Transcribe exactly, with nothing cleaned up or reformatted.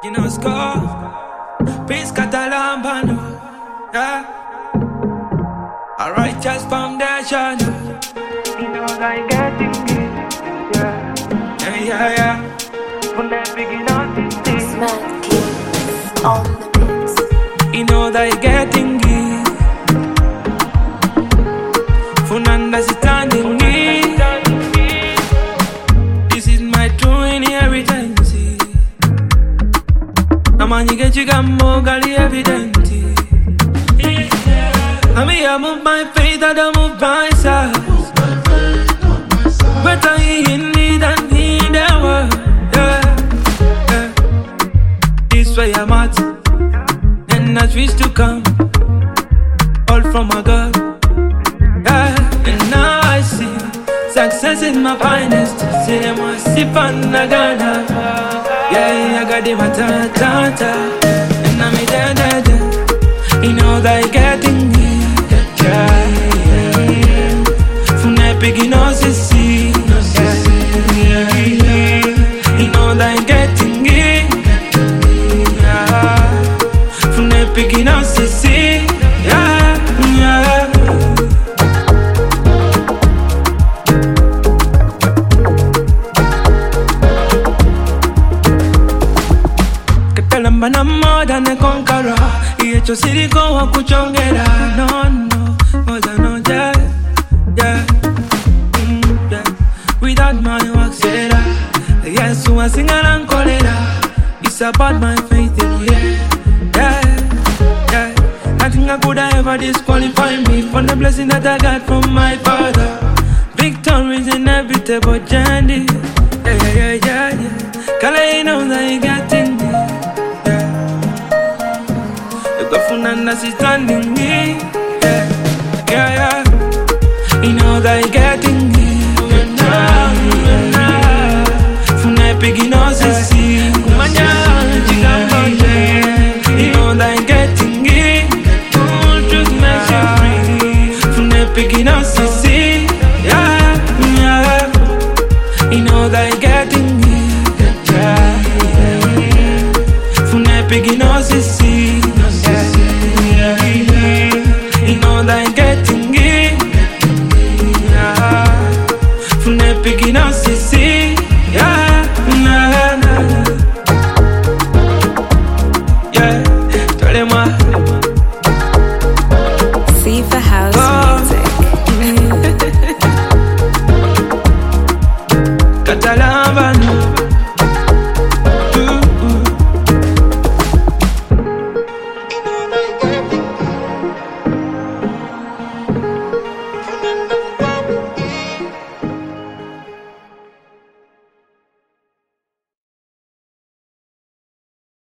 You know score, Peace Catalambano, yeah. A righteous foundation. You know I getting it, yeah. Yeah, yeah, yeah. From the beginning of this Smack Kings on the beats. You know that you're getting it. Funanda standing it. This is my true inheritance. Namanyige chigammo gali evident. I mean I move my faith, I don't move my size. Better he in me than he in the world. Yeah, yeah. This way I'm at, and I wish to come. All from my God. Yeah, and now I see success is my finest. See them all sip and I got that. Yeah, I got the matata. And I'm there, there, there. You know that you're getting it. Yeah, yeah, yeah. From that beginning, no see. Yeah, yeah. You know that you're getting it. Yeah. From that beginning, no see. Yeah, yeah. Kalamba na more than a conqueror. Ihecho siriko wa kuchongera. No, no, moja no, yeah, yeah, mm, yeah. Without my work, say that. Yes, who I sing and kolera. It's about my faith in you, yeah, yeah. Nothing I could ever disqualify me from the blessing that I got from my Father. Victory is inevitable, Jandy. Yeah, yeah, yeah, yeah, yeah. Kala, you know that you got in me. Funanda is standing me, yeah, yeah, yeah. You know that you're getting me, yeah, yeah. From that beginning, no see, kumanya, chikambote. You know that you're getting it, full truth makes you free. From that beginning, no see, yeah, yeah. You know that you're getting it, yeah, yeah. From that beginning, no see.